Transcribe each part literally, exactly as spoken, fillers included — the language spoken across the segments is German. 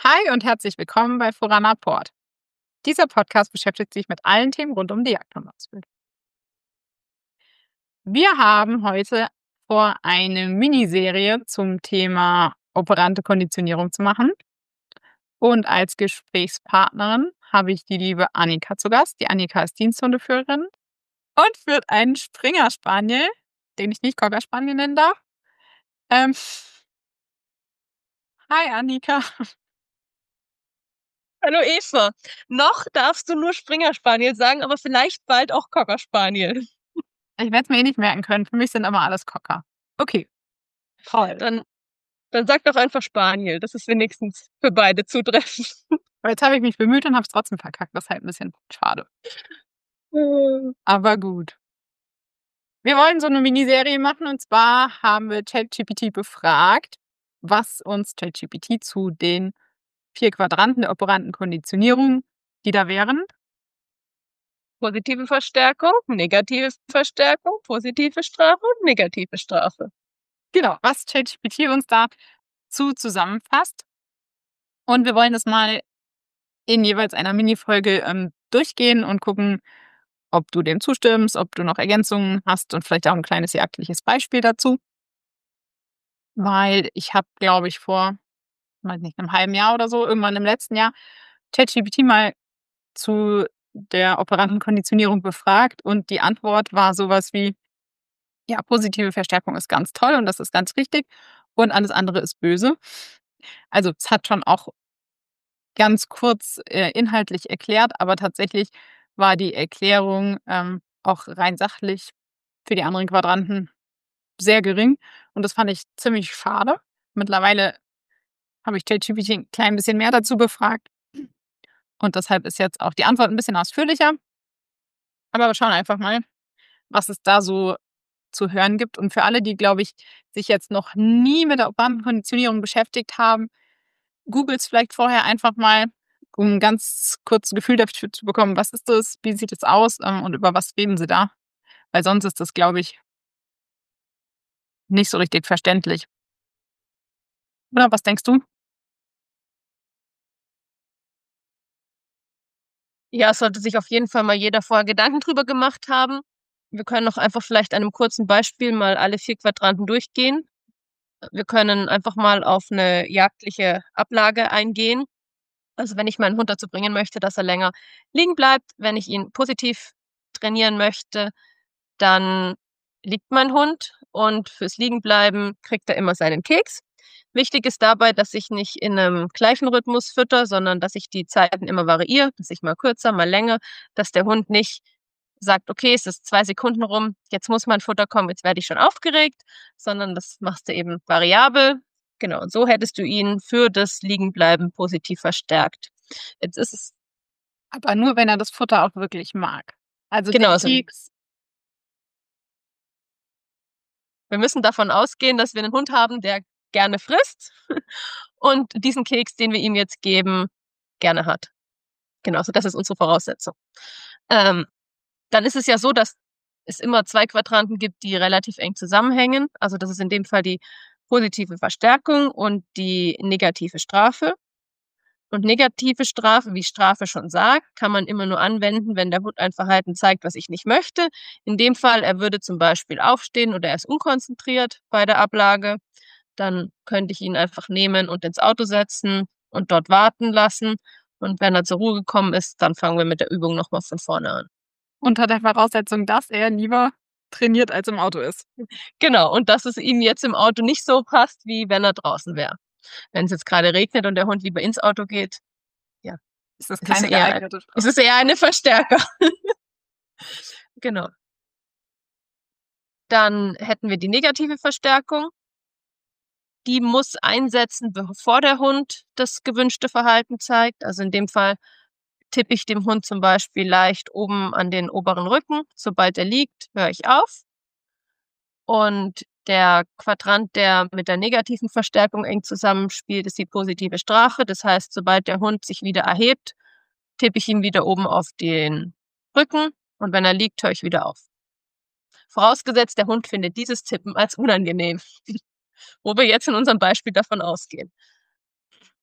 Hi und herzlich willkommen bei Forana Port. Dieser Podcast beschäftigt sich mit allen Themen rund um die Jagd und Ausbildung. Wir haben heute vor, eine Miniserie zum Thema operante Konditionierung zu machen. Und als Gesprächspartnerin habe ich die liebe Annika zu Gast. Die Annika ist Diensthundeführerin und führt einen Springer Spaniel, den ich nicht Cocker Spaniel nennen darf. Ähm, Hi Annika. Hallo Eva. Noch darfst du nur Springer Spaniel sagen, aber vielleicht bald auch Cocker Spaniel. Ich werde es mir eh nicht merken können. Für mich sind immer alles Cocker. Okay. Toll. Dann, dann sag doch einfach Spaniel. Das ist wenigstens für beide zutreffend. Aber jetzt habe ich mich bemüht und habe es trotzdem verkackt. Das ist halt ein bisschen schade. Aber gut. Wir wollen so eine Miniserie machen und zwar haben wir ChatGPT befragt, was uns ChatGPT zu den vier Quadranten der operanten Konditionierung, die da wären. Positive Verstärkung, negative Verstärkung, positive Strafe und negative Strafe. Genau, was ChatGPT uns dazu zusammenfasst. Und wir wollen das mal in jeweils einer Minifolge ähm, durchgehen und gucken, ob du dem zustimmst, ob du noch Ergänzungen hast und vielleicht auch ein kleines jagdliches Beispiel dazu. Weil ich habe, glaube ich, vor, weiß nicht, einem halben Jahr oder so, irgendwann im letzten Jahr, ChatGPT mal zu der operanten Konditionierung befragt und die Antwort war sowas wie, ja, positive Verstärkung ist ganz toll und das ist ganz richtig und alles andere ist böse. Also es hat schon auch ganz kurz äh, inhaltlich erklärt, aber tatsächlich war die Erklärung ähm, auch rein sachlich für die anderen Quadranten sehr gering und das fand ich ziemlich schade. Mittlerweile habe ich ChatGPT ein klein bisschen mehr dazu befragt und deshalb ist jetzt auch die Antwort ein bisschen ausführlicher. Aber wir schauen einfach mal, was es da so zu hören gibt. Und für alle, die, glaube ich, sich jetzt noch nie mit der urbanen Konditionierung beschäftigt haben, googelt es vielleicht vorher einfach mal, um ein ganz kurzes Gefühl dafür zu bekommen, was ist das, wie sieht es aus ähm, und über was reden sie da. Weil sonst ist das, glaube ich, nicht so richtig verständlich. Oder was denkst du? Ja, es sollte sich auf jeden Fall mal jeder vorher Gedanken drüber gemacht haben. Wir können auch einfach vielleicht an einem kurzen Beispiel mal alle vier Quadranten durchgehen. Wir können einfach mal auf eine jagdliche Ablage eingehen. Also wenn ich meinen Hund dazu bringen möchte, dass er länger liegen bleibt, wenn ich ihn positiv trainieren möchte, dann liegt mein Hund und fürs Liegenbleiben kriegt er immer seinen Keks. Wichtig ist dabei, dass ich nicht in einem gleichen Rhythmus fütter, sondern dass ich die Zeiten immer variiere, dass ich mal kürzer, mal länger, dass der Hund nicht sagt, okay, es ist zwei Sekunden rum, jetzt muss mein Futter kommen, jetzt werde ich schon aufgeregt, sondern das machst du eben variabel. Genau, und so hättest du ihn für das Liegenbleiben positiv verstärkt. Jetzt ist es Aber nur, wenn er das Futter auch wirklich mag. Also genau den so. Keks. Wir müssen davon ausgehen, dass wir einen Hund haben, der gerne frisst und diesen Keks, den wir ihm jetzt geben, gerne hat. Genau, so das ist unsere Voraussetzung. Ähm, dann ist es ja so, dass es immer zwei Quadranten gibt, die relativ eng zusammenhängen. Also das ist in dem Fall die positive Verstärkung und die negative Strafe. Und negative Strafe, wie Strafe schon sagt, kann man immer nur anwenden, wenn der Hund ein Verhalten zeigt, was ich nicht möchte. In dem Fall, er würde zum Beispiel aufstehen oder er ist unkonzentriert bei der Ablage. Dann könnte ich ihn einfach nehmen und ins Auto setzen und dort warten lassen. Und wenn er zur Ruhe gekommen ist, dann fangen wir mit der Übung nochmal von vorne an. Unter der Voraussetzung, dass er lieber trainiert als im Auto ist. Genau, und dass es ihm jetzt im Auto nicht so passt, wie wenn er draußen wäre. Wenn es jetzt gerade regnet und der Hund lieber ins Auto geht, ja, Ist das es ist keine eher, geeignete Strafe? es ist eher eine Verstärker. Genau. Dann hätten wir die negative Verstärkung. Die muss einsetzen, bevor der Hund das gewünschte Verhalten zeigt. Also in dem Fall tippe ich dem Hund zum Beispiel leicht oben an den oberen Rücken. Sobald er liegt, höre ich auf. Und der Quadrant, der mit der negativen Verstärkung eng zusammenspielt, ist die positive Strafe. Das heißt, sobald der Hund sich wieder erhebt, tippe ich ihm wieder oben auf den Rücken und wenn er liegt, höre ich wieder auf. Vorausgesetzt, der Hund findet dieses Tippen als unangenehm, wo wir jetzt in unserem Beispiel davon ausgehen.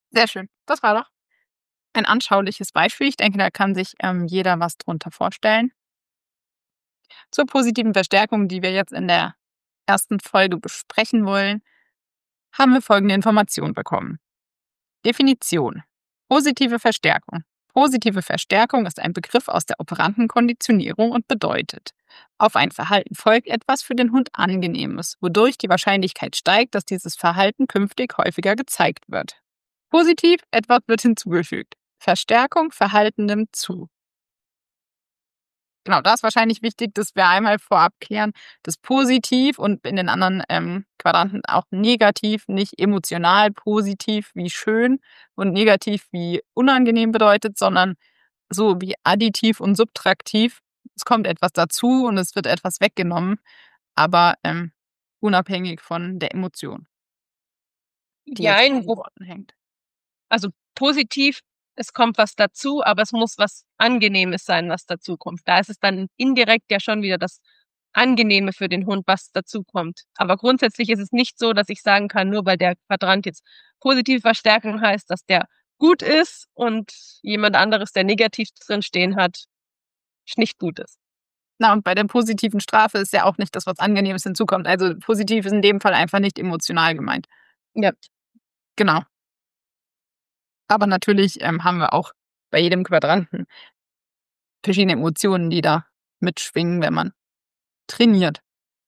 Sehr schön. Das war doch ein anschauliches Beispiel. Ich denke, da kann sich, ähm, jeder was drunter vorstellen. Zur positiven Verstärkung, die wir jetzt in der ersten Folge besprechen wollen, haben wir folgende Information bekommen. Definition: Positive Verstärkung. Positive Verstärkung ist ein Begriff aus der operanten Konditionierung und bedeutet: Auf ein Verhalten folgt etwas für den Hund Angenehmes, wodurch die Wahrscheinlichkeit steigt, dass dieses Verhalten künftig häufiger gezeigt wird. Positiv: Etwas wird hinzugefügt. Verstärkung: Verhalten nimmt zu. Genau, da ist wahrscheinlich wichtig, dass wir einmal vorab klären, dass positiv und in den anderen ähm, Quadranten auch negativ nicht emotional positiv wie schön und negativ wie unangenehm bedeutet, sondern so wie additiv und subtraktiv. Es kommt etwas dazu und es wird etwas weggenommen, aber ähm, unabhängig von der Emotion, die jetzt Jein, an den wo Worten hängt. also positiv, es kommt was dazu, aber es muss was Angenehmes sein, was dazukommt. Da ist es dann indirekt ja schon wieder das Angenehme für den Hund, was dazukommt. Aber grundsätzlich ist es nicht so, dass ich sagen kann, nur weil der Quadrant jetzt positive Verstärkung heißt, dass der gut ist und jemand anderes, der negativ drin stehen hat, nicht gut ist. Na, und bei der positiven Strafe ist ja auch nicht das, was Angenehmes hinzukommt. Also positiv ist in dem Fall einfach nicht emotional gemeint. Ja. Genau. Aber natürlich ähm, haben wir auch bei jedem Quadranten verschiedene Emotionen, die da mitschwingen, wenn man trainiert.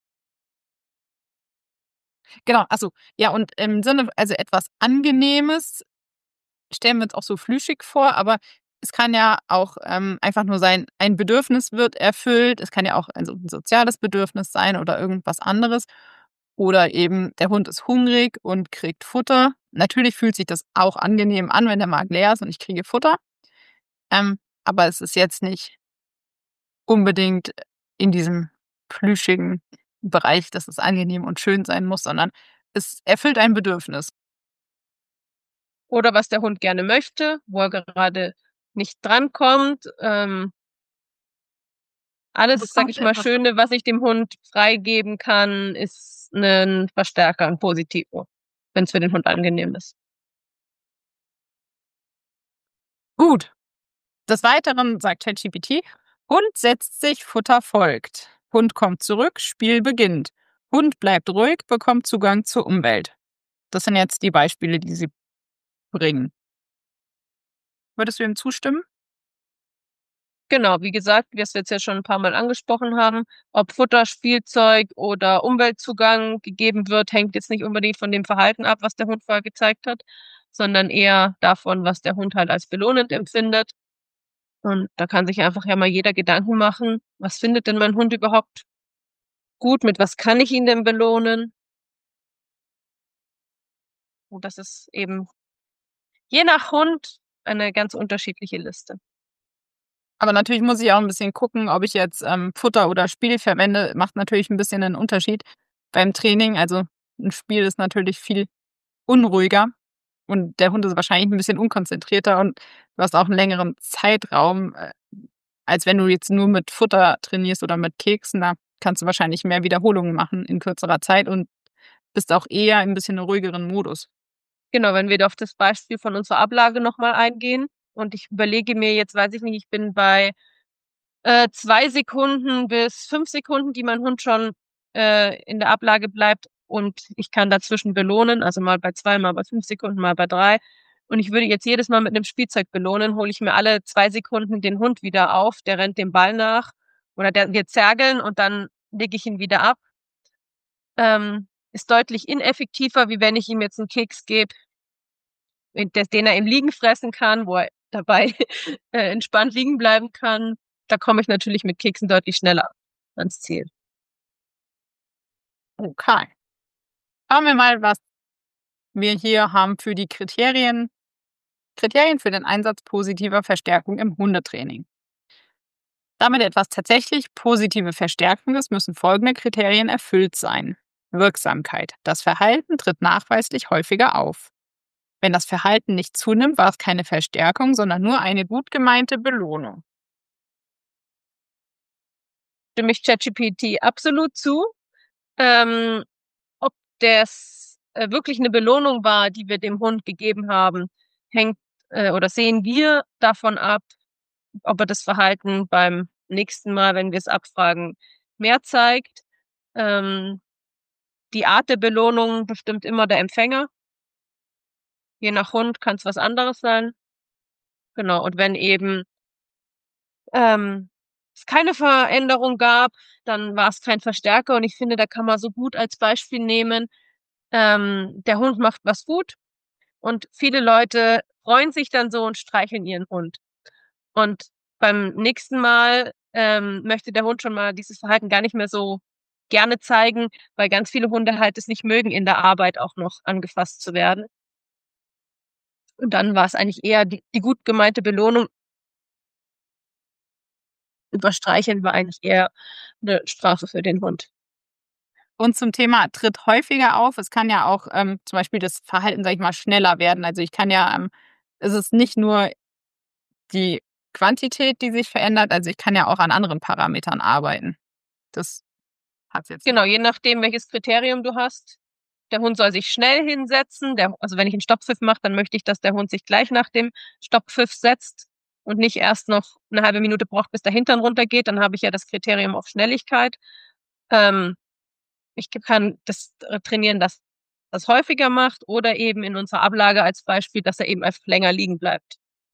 Genau, achso, ja, und im Sinne, also etwas Angenehmes stellen wir uns auch so flüschig vor, aber es kann ja auch ähm, einfach nur sein, ein Bedürfnis wird erfüllt. Es kann ja auch also ein soziales Bedürfnis sein oder irgendwas anderes. Oder eben der Hund ist hungrig und kriegt Futter. Natürlich fühlt sich das auch angenehm an, wenn der Magen leer ist und ich kriege Futter. Ähm, aber es ist jetzt nicht unbedingt in diesem plüschigen Bereich, dass es angenehm und schön sein muss, sondern es erfüllt ein Bedürfnis. Oder was der Hund gerne möchte, wo er gerade nicht drankommt. Ähm, alles, sag Bekommt ich mal, etwas. Schöne, was ich dem Hund freigeben kann, ist ein Verstärker, ein Positivo, wenn es für den Hund angenehm ist. Gut. Des Weiteren sagt ChatGPT: Hund setzt sich, Futter folgt. Hund kommt zurück, Spiel beginnt. Hund bleibt ruhig, bekommt Zugang zur Umwelt. Das sind jetzt die Beispiele, die sie bringen. Würdest du ihm zustimmen? Genau, wie gesagt, wie wir's jetzt ja schon ein paar Mal angesprochen haben, ob Futter, Spielzeug oder Umweltzugang gegeben wird, hängt jetzt nicht unbedingt von dem Verhalten ab, was der Hund vorher gezeigt hat, sondern eher davon, was der Hund halt als belohnend empfindet. Und da kann sich einfach ja mal jeder Gedanken machen: Was findet denn mein Hund überhaupt gut? Mit was kann ich ihn denn belohnen? Und das ist eben je nach Hund eine ganz unterschiedliche Liste. Aber natürlich muss ich auch ein bisschen gucken, ob ich jetzt ähm, Futter oder Spiel verwende, macht natürlich ein bisschen einen Unterschied beim Training. Also ein Spiel ist natürlich viel unruhiger und der Hund ist wahrscheinlich ein bisschen unkonzentrierter und du hast auch einen längeren Zeitraum, äh, als wenn du jetzt nur mit Futter trainierst oder mit Keksen. Da kannst du wahrscheinlich mehr Wiederholungen machen in kürzerer Zeit und bist auch eher ein bisschen in ruhigeren Modus. Genau, wenn wir da auf das Beispiel von unserer Ablage noch mal eingehen und ich überlege mir jetzt, weiß ich nicht, ich bin bei, äh, zwei Sekunden bis fünf Sekunden, die mein Hund schon, äh, in der Ablage bleibt und ich kann dazwischen belohnen, also mal bei zwei, mal bei fünf Sekunden, mal bei drei. Und ich würde jetzt jedes Mal mit 'nem Spielzeug belohnen, hole ich mir alle zwei Sekunden den Hund wieder auf, der rennt dem Ball nach oder der wir zergeln und dann lege ich ihn wieder ab. Ähm, ist deutlich ineffektiver, wie wenn ich ihm jetzt 'n Keks gebe, den den er im Liegen fressen kann, wo er dabei, äh, entspannt liegen bleiben kann. Da komme ich natürlich mit Keksen deutlich schneller ans Ziel. Okay. Schauen wir mal, was wir hier haben für die Kriterien Kriterien für den Einsatz positiver Verstärkung im Hundetraining. Damit etwas tatsächlich positive Verstärkung ist, müssen folgende Kriterien erfüllt sein. Wirksamkeit. Das Verhalten tritt nachweislich häufiger auf. Wenn das Verhalten nicht zunimmt, war es keine Verstärkung, sondern nur eine gut gemeinte Belohnung. Stimme ich ChatGPT absolut zu. Ähm, ob das, äh, wirklich 'ne Belohnung war, die wir dem Hund gegeben haben, hängt äh, oder sehen wir davon ab, ob er das Verhalten beim nächsten Mal, wenn wir es abfragen, mehr zeigt. Ähm, die Art der Belohnung bestimmt immer der Empfänger. Je nach Hund kann's was anderes sein. Genau, und wenn eben ähm, es keine Veränderung gab, dann war's kein Verstärker und ich finde, da kann man so gut als Beispiel nehmen, ähm, der Hund macht was gut und viele Leute freuen sich dann so und streicheln ihren Hund. Und beim nächsten Mal, ähm, möchte der Hund schon mal dieses Verhalten gar nicht mehr so gerne zeigen, weil ganz viele Hunde halt es nicht mögen, in der Arbeit auch noch angefasst zu werden. Und dann war's eigentlich eher die die gut gemeinte Belohnung. Überstreicheln war eigentlich eher 'ne Strafe für den Hund. Und zum Thema tritt häufiger auf. Es kann ja auch, ähm, zum Beispiel das Verhalten, sage ich mal, schneller werden. Also, ich kann ja, ähm es ist nicht nur die Quantität, die sich verändert, also, ich kann ja auch an anderen Parametern arbeiten. Das hat's jetzt Genau, je nachdem, welches Kriterium du hast. Der Hund soll sich schnell hinsetzen. Der also, wenn ich 'n Stopppfiff mache, dann möchte ich, dass der Hund sich gleich nach dem Stopppfiff setzt und nicht erst noch 'ne halbe Minute braucht, bis der Hintern runtergeht. Dann habe ich ja das Kriterium auf Schnelligkeit. Ähm, ich k kann das, äh, trainieren, dass er's häufiger macht oder eben in unserer Ablage als Beispiel, dass er eben einfach länger liegen bleibt.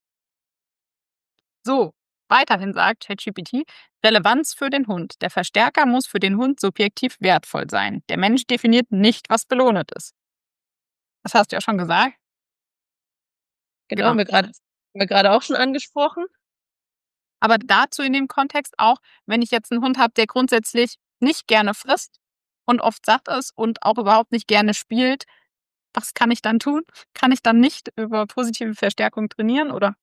So, weiterhin sagt ChatGPT: „Relevanz für den Hund. Der Verstärker muss für den Hund subjektiv wertvoll sein. Der Mensch definiert nicht, was belohnet ist.“ Das hast du ja schon gesagt. Genau, Genau. haben wir grade haben wir grade auch schon angesprochen. Aber dazu in dem Kontext auch, wenn ich jetzt 'n Hund habe, der grundsätzlich nicht gerne frisst und oft satt ist und auch überhaupt nicht gerne spielt, was kann ich dann tun? Kann ich dann nicht über positive Verstärkung trainieren, oder?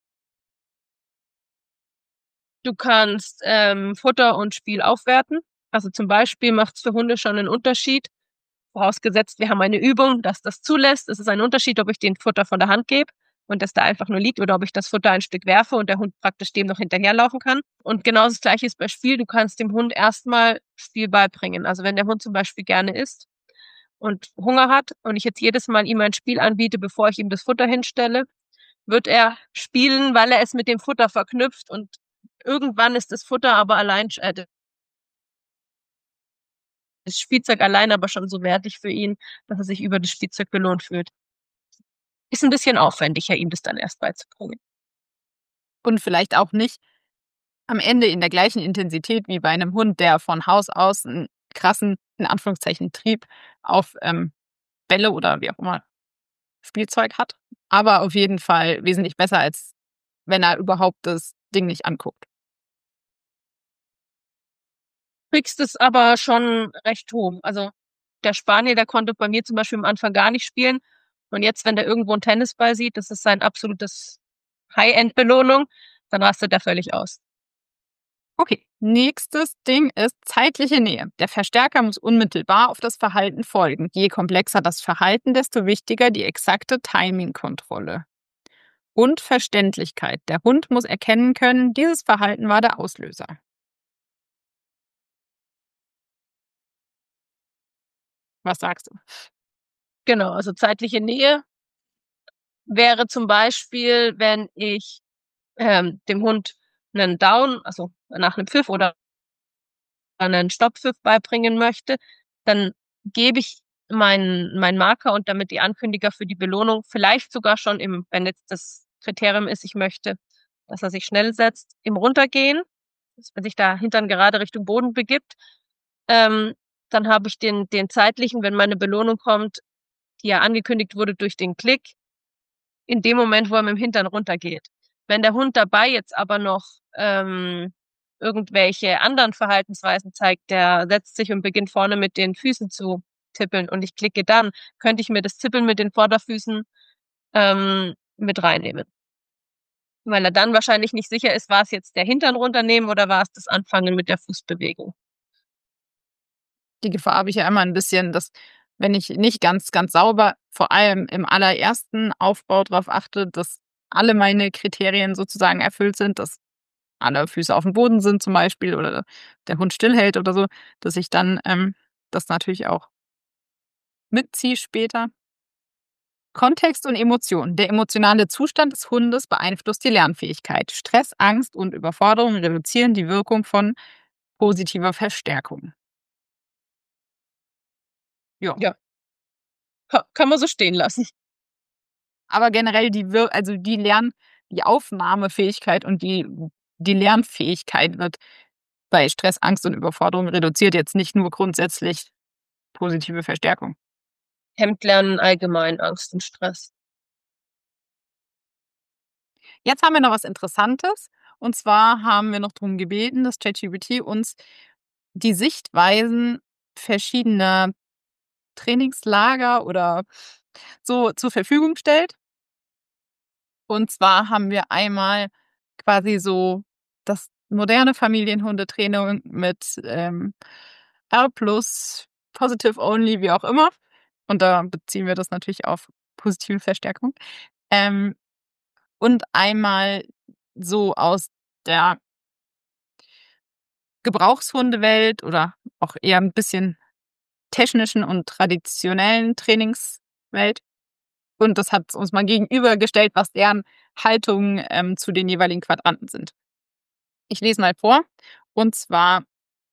Du kannst, ähm, Futter und Spiel aufwerten. Also, zum Beispiel macht's für Hunde schon 'nen Unterschied vorausgesetzt, wir haben eine Übung, dass das zulässt. Es ist ein Unterschied, ob ich den Futter von der Hand gebe und das da einfach nur liegt oder ob ich das Futter ein Stück werfe und der Hund praktisch dem noch hinterherlaufen kann. Und genau das Gleiche ist bei Spiel. Du kannst dem Hund erst mal Spiel beibringen. Also, wenn der Hund zum Beispiel gerne isst und Hunger hat und ich jetzt jedes Mal ihm ein Spiel anbiete, bevor ich ihm das Futter hinstelle, wird er spielen, weil er es mit dem Futter verknüpft und irgendwann ist das Futter aber allein sch äh, d das Spielzeug allein aber schon so wertig für ihn, dass er sich über das Spielzeug belohnt fühlt. Ist 'n bisschen aufwendiger, ihm das dann erst beizubringen. Und vielleicht auch nicht am Ende in der gleichen Intensität wie bei 'nem Hund, der von Haus aus 'n krassen, in Anführungszeichen, Trieb auf, ähm, Bälle oder wie auch immer Spielzeug hat, aber auf jeden Fall wesentlich besser, als wenn er überhaupt das Ding nicht anguckt. Kriegst es aber schon recht hoch. Also, der Spaniel, der konnte bei mir zum Beispiel am Anfang gar nicht spielen und jetzt, wenn der irgendwo 'n Tennisball sieht, das ist sein absolutes High-End-Belohnung, dann rastet der völlig aus. Okay, nächstes Ding ist zeitliche Nähe. Der Verstärker muss unmittelbar auf das Verhalten folgen. Je komplexer das Verhalten, desto wichtiger die exakte Timing-Kontrolle. Und Verständlichkeit. Der Hund muss erkennen können, dieses Verhalten war der Auslöser. Was sagst du? Genau, also zeitliche Nähe wäre zum Beispiel, wenn ich, ähm, dem Hund 'nen Down, also nach 'nem Pfiff oder 'nen Stopppfiff beibringen möchte, dann gebe ich meinen meinen Marker und damit die Ankündiger für die Belohnung vielleicht sogar schon im wenn jetzt das Kriterium ist, ich möchte, dass er sich schnell setzt, im Runtergehen, dass man sich da Hintern gerade Richtung Boden begibt. Ähm, dann habe ich den den zeitlichen wenn meine Belohnung kommt, die ja angekündigt wurde durch den Klick in dem Moment, wo er mit'm Hintern runtergeht. Wenn der Hund dabei jetzt aber noch, ähm, irgendwelche anderen Verhaltensweisen zeigt, der setzt sich und beginnt vorne mit den Füßen zu tippeln und ich klicke dann, könnte ich mir das Tippeln mit den Vorderfüßen, ähm, mit reinnehmen. Weil er dann wahrscheinlich nicht sicher ist, war's jetzt der Hintern runternehmen oder war's das Anfangen mit der Fußbewegung? Die Gefahr habe ich ja immer 'n bisschen, dass wenn ich nicht ganz, ganz sauber, vor allem im allerersten Aufbau drauf achte, dass alle meine Kriterien sozusagen erfüllt sind, dass alle Füße aufm Boden sind zum Beispiel oder der Hund stillhält oder so, dass ich dann, ähm, das natürlich auch mitziehe später. Kontext und Emotion. Der emotionale Zustand des Hundes beeinflusst die Lernfähigkeit. Stress, Angst und Überforderung reduzieren die Wirkung von positiver Verstärkung. Ja. Ja. Ka kann man so stehen lassen. Aber generell die Wir also die Lern die Aufnahmefähigkeit und die die Lernfähigkeit wird bei Stress, Angst und Überforderung reduziert, jetzt nicht nur grundsätzlich positive Verstärkung. Hemmt Lernen allgemein Angst und Stress. Jetzt haben wir noch was Interessantes. Und zwar haben wir noch drum gebeten, dass ChatGPT uns die Sichtweisen verschiedener Trainingslager oder so zur Verfügung stellt. Und zwar haben wir einmal quasi so das moderne Familienhundetraining mit, ähm, R plus, Positive Only, wie auch immer. Und da beziehen wir das natürlich auf positive Verstärkung. Ähm, und einmal so aus der Gebrauchshundewelt oder auch eher 'n bisschen technischen und traditionellen Trainingswelt. Und das hat uns mal gegenübergestellt, was deren Haltungen, ähm, zu den jeweiligen Quadranten sind. Ich lese mal vor, und zwar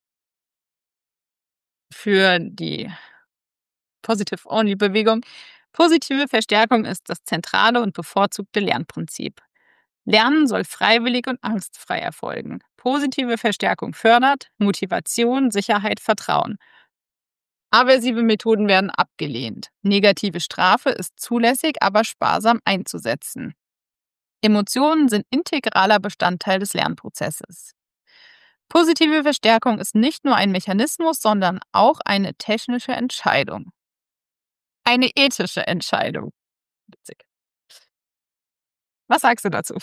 für die Positive Only Bewegung. Positive Verstärkung ist das zentrale und bevorzugte Lernprinzip. Lernen soll freiwillig und angstfrei erfolgen. Positive Verstärkung fördert Motivation, Sicherheit, Vertrauen. Aversive Methoden werden abgelehnt. Negative Strafe ist zulässig, aber sparsam einzusetzen. Emotionen sind integraler Bestandteil des Lernprozesses. Positive Verstärkung ist nicht nur ein Mechanismus, sondern auch eine technische Entscheidung. Eine ethische Entscheidung. Witzig. Was sagst du dazu?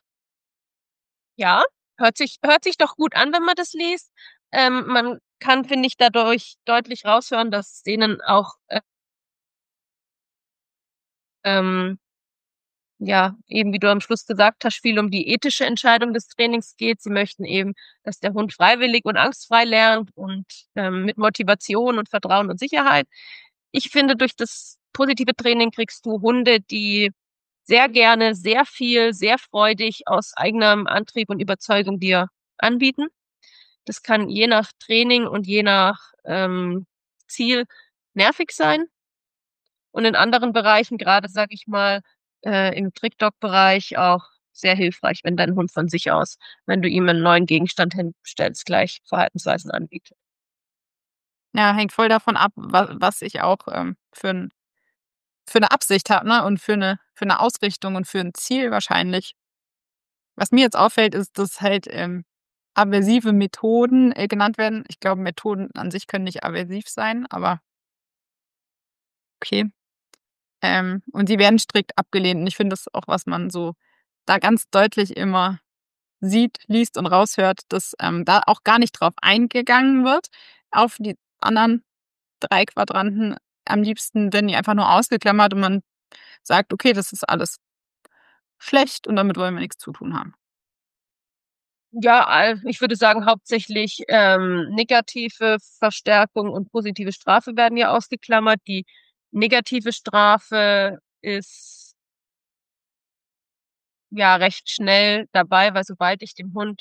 Ja, hört sich hört sich doch gut an, wenn man das liest. Ähm, man kann, finde ich, dadurch deutlich raushören, dass denen auch, äh ähm ja, eben wie du am Schluss gesagt hast, viel um die ethische Entscheidung des Trainings geht. Sie möchten eben, dass der Hund freiwillig und angstfrei lernt und, ähm, mit Motivation und Vertrauen und Sicherheit. Ich finde, durch das positive Training kriegst du Hunde, die sehr gerne, sehr viel, sehr freudig aus eigenem Antrieb und Überzeugung dir anbieten. Das kann je nach Training und je nach, ähm, Ziel nervig sein. Und in anderen Bereichen, grade, sage ich mal, äh, im Trick-Dog-Bereich auch sehr hilfreich, wenn dein Hund von sich aus, wenn du ihm 'n neuen Gegenstand hinstellst, gleich Verhaltensweisen anbietet. Ja, hängt voll davon ab, wa was ich auch, ähm, für 'n für 'ne Absicht habe, ne, und für 'ne für 'ne Ausrichtung und für 'n Ziel wahrscheinlich. Was mir jetzt auffällt, ist, dass halt, ähm, aversive Methoden, äh, genannt werden. Ich glaube, Methoden an sich können nicht aversiv sein, aber okay. Ähm, und die werden strikt abgelehnt. Und ich finde, das ist auch, was man so da ganz deutlich immer sieht, liest und raushört, dass, ähm, da auch gar nicht drauf eingegangen wird, auf die anderen drei Quadranten. Am liebsten werden die einfach nur ausgeklammert und man sagt: „Okay, das ist alles schlecht und damit wollen wir nix zu tun haben.“ Ja, al ich würde sagen, hauptsächlich, ähm, negative Verstärkung und positive Strafe werden ja ausgeklammert. Die negative Strafe ist ja, recht schnell dabei, weil sobald ich dem Hund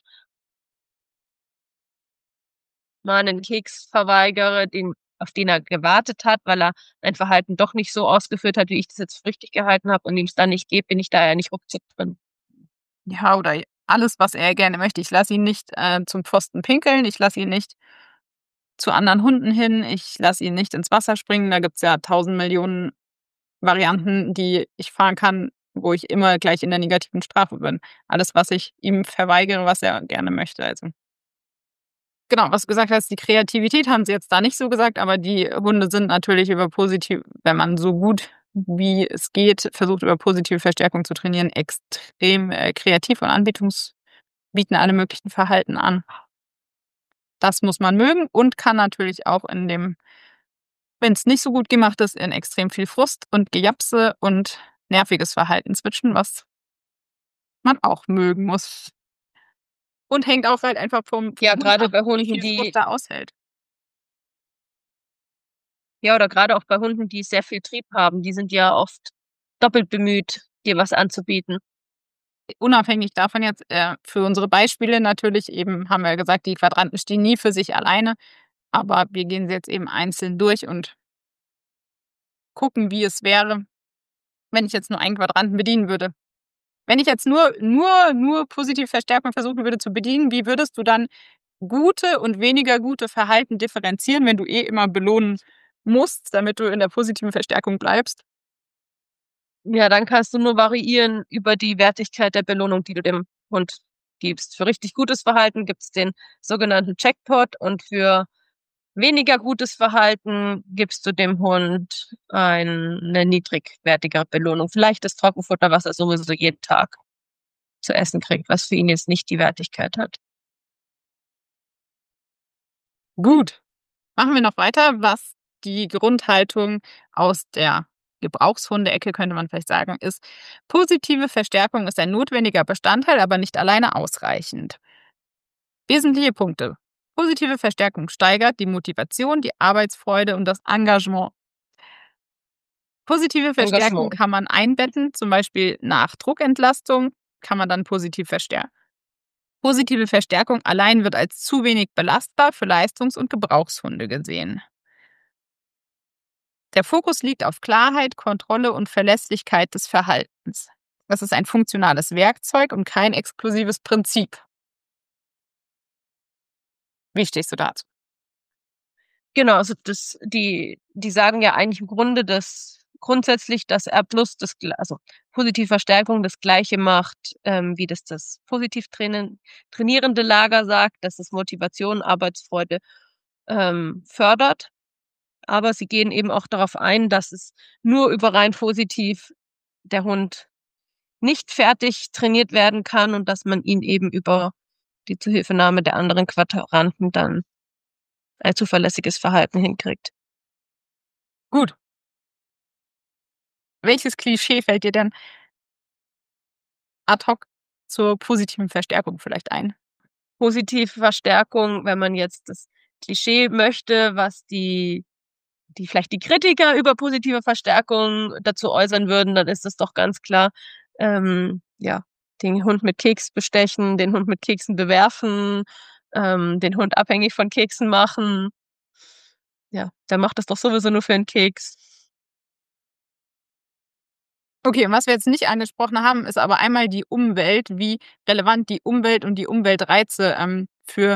mal 'nen Keks verweigere, den auf den er gewartet hat, weil er ein Verhalten doch nicht so ausgeführt hat, wie ich das jetzt für richtig gehalten habe und ihm's dann nicht gebe, bin ich da ja nicht ruckzuck drin. Ja, oder alles, was er gerne möchte. Ich lasse ihn nicht, äh, zum Pfosten pinkeln, ich lasse ihn nicht zu anderen Hunden hin, ich lasse ihn nicht ins Wasser springen. Da gibt's ja tausend Millionen Varianten, die ich fahren kann, wo ich immer gleich in der negativen Strafe bin. Alles, was ich ihm verweigere, was er gerne möchte, also Genau, was du gesagt hast, die Kreativität haben sie jetzt da nicht so gesagt, aber die Hunde sind natürlich über positiv wenn man so gut wie es geht, versucht, über positive Verstärkung zu trainieren, extrem, äh, kreativ und Anbietungs bieten alle möglichen Verhalten an. Das muss man mögen und kann natürlich auch in dem wenn's nicht so gut gemacht ist, in extrem viel Frust und Gejapse und nerviges Verhalten switchen, was man auch mögen muss. Und hängt auch halt einfach vom Ja, vom Hund grade ab, bei wie Hunden, viel die Frust er aushält. Ja, oder grade auch bei Hunden, die sehr viel Trieb haben, die sind ja oft doppelt bemüht, dir was anzubieten. Unabhängig davon jetzt, äh, für unsere Beispiele natürlich eben, haben wir ja gesagt, die Quadranten stehen nie für sich alleine, aber wir gehen sie jetzt eben einzeln durch und gucken, wie es wäre, wenn ich jetzt nur einen Quadranten bedienen würde. Wenn ich jetzt nur nur nur positive Verstärkung versuchen würde zu bedienen, wie würdest du dann gute und weniger gute Verhalten differenzieren, wenn du eh immer belohnen musst, damit du in der positiven Verstärkung bleibst? Ja, dann kannst du nur variieren über die Wertigkeit der Belohnung, die du dem Hund gibst. Für richtig gutes Verhalten gibt's den sogenannten Jackpot und für weniger gutes Verhalten gibst du dem Hund eine niedrigwertige Belohnung. Vielleicht das Trockenfutter, was er sowieso jeden Tag zu essen kriegt, was für ihn jetzt nicht die Wertigkeit hat. Gut. Machen wir noch weiter, was die Grundhaltung aus der Gebrauchshunde-Ecke, könnte man vielleicht sagen, ist: Positive Verstärkung ist ein notwendiger Bestandteil, aber nicht alleine ausreichend. Wesentliche Punkte: Positive Verstärkung steigert die Motivation, die Arbeitsfreude und das Engagement. Positive Verstärkung Engagement. kann man einbetten, zum Beispiel nach Druckentlastung kann man dann positiv verstärken. Positive Verstärkung allein wird als zu wenig belastbar für Leistungs- und Gebrauchshunde gesehen. Der Fokus liegt auf Klarheit, Kontrolle und Verlässlichkeit des Verhaltens. Das ist ein funktionales Werkzeug und kein exklusives Prinzip. Wie stehst du dazu? Genau, also das die die sagen ja eigentlich im Grunde, dass grundsätzlich, dass R plus das Gl also positive Verstärkung das Gleiche macht, ähm, wie das das positiv trainen trainierende Lager sagt, dass es Motivation, Arbeitsfreude, ähm, fördert. Aber sie gehen eben auch darauf ein, dass es nur über rein positiv der Hund nicht fertig trainiert werden kann und dass man ihn eben über die Zuhilfenahme der anderen Quadranten dann ein zuverlässiges Verhalten hinkriegt. Gut. Welches Klischee fällt dir denn ad hoc zur positiven Verstärkung vielleicht ein? Positive Verstärkung, wenn man jetzt das Klischee möchte, was die die vielleicht die Kritiker über positive Verstärkung dazu äußern würden, dann ist es doch ganz klar, ähm, ja, den Hund mit Keks bestechen, den Hund mit Keksen bewerfen, ähm, den Hund abhängig von Keksen machen. Ja, der macht das doch sowieso nur für 'n Keks. Okay, und was wir jetzt nicht angesprochen haben, ist aber einmal die Umwelt, wie relevant die Umwelt und die Umweltreize, ähm, für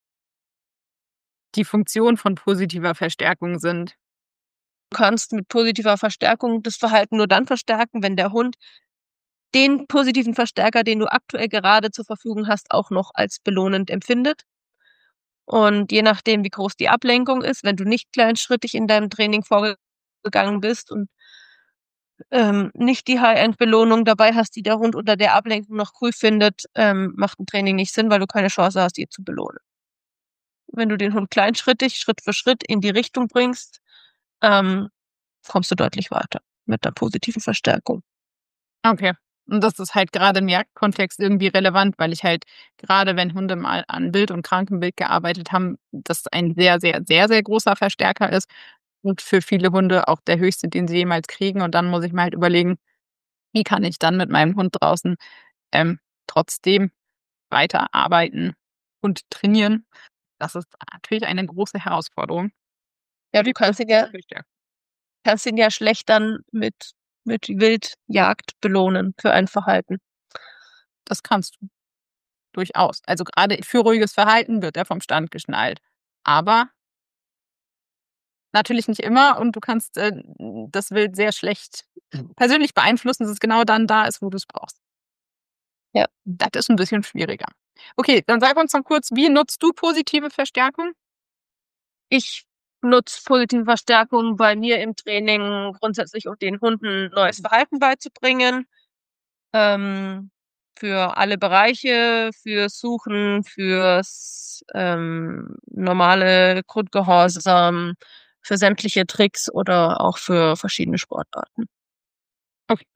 die Funktion von positiver Verstärkung sind. Du kannst mit positiver Verstärkung das Verhalten nur dann verstärken, wenn der Hund den positiven Verstärker, den du aktuell gerade zur Verfügung hast, auch noch als belohnend empfindet. Und je nachdem, wie groß die Ablenkung ist, wenn du nicht kleinschrittig in deinem Training vorgegangen bist und ähm, nicht die High-End-Belohnung dabei hast, die der Hund unter der Ablenkung noch cool findet, ähm, macht 'n Training nicht Sinn, weil du keine Chance hast, ihn zu belohnen. Wenn du den Hund kleinschrittig, Schritt für Schritt in die Richtung bringst, ähm, kommst du deutlich weiter mit der positiven Verstärkung. Okay. Und das ist halt grade im Jagdkontext irgendwie relevant, weil ich halt grade, wenn Hunde mal an Wild und Krankenwild gearbeitet haben, das ein sehr, sehr, sehr, sehr großer Verstärker ist und für viele Hunde auch der höchste, den sie jemals kriegen. Und dann muss ich mir halt überlegen: Wie kann ich dann mit meinem Hund draußen, ähm, trotzdem weiterarbeiten und trainieren? Das ist natürlich eine große Herausforderung. Ja, du kannst ihn ja kannst ihn ja schlecht dann mit mit Wildjagd belohnen für ein Verhalten. Das kannst du. Durchaus. Also, grade für ruhiges Verhalten wird er vom Stand geschnallt. Aber natürlich nicht immer und du kannst, äh, das Wild sehr schlecht persönlich beeinflussen, dass es genau dann da ist, wo du's brauchst. Ja. Das ist 'n bisschen schwieriger. Okay, dann sag uns noch kurz, wie nutzt du positive Verstärkung? Ich nutze positive Verstärkung bei mir im Training grundsätzlich, um den Hunden neues Verhalten beizubringen, ähm, für alle Bereiche, fürs Suchen, fürs, ähm, normale Grundgehorsam, für sämtliche Tricks oder auch für verschiedene Sportarten. Okay.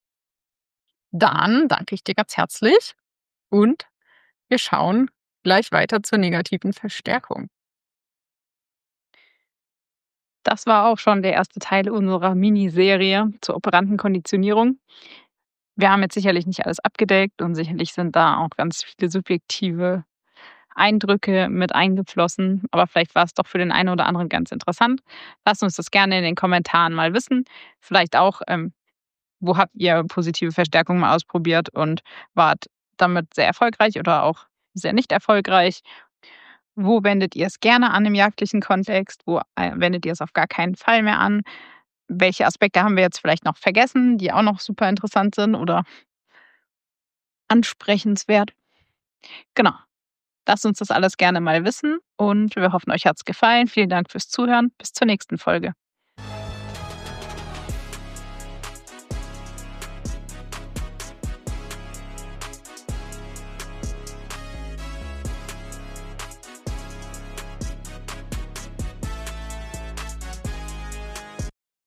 Dann danke ich dir ganz herzlich und wir schauen gleich weiter zur negativen Verstärkung. Das war auch schon der erste Teil unserer Miniserie zur Operandenkonditionierung. Wir haben jetzt sicherlich nicht alles abgedeckt und sicherlich sind da auch ganz viele subjektive Eindrücke mit eingeflossen, aber vielleicht war es doch für den einen oder anderen ganz interessant. Lasst uns das gerne in den Kommentaren mal wissen. Vielleicht auch, ähm, wo habt ihr positive Verstärkung mal ausprobiert und wart damit sehr erfolgreich oder auch sehr nicht erfolgreich? Wo wendet ihr es gerne an im jagdlichen Kontext? Wo, äh, wendet ihr es auf gar keinen Fall mehr an? Welche Aspekte haben wir jetzt vielleicht noch vergessen, die auch noch super interessant sind oder ansprechenswert? Genau. Lasst uns das alles gerne mal wissen und wir hoffen, euch hat's gefallen. Vielen Dank fürs Zuhören. Bis zur nächsten Folge.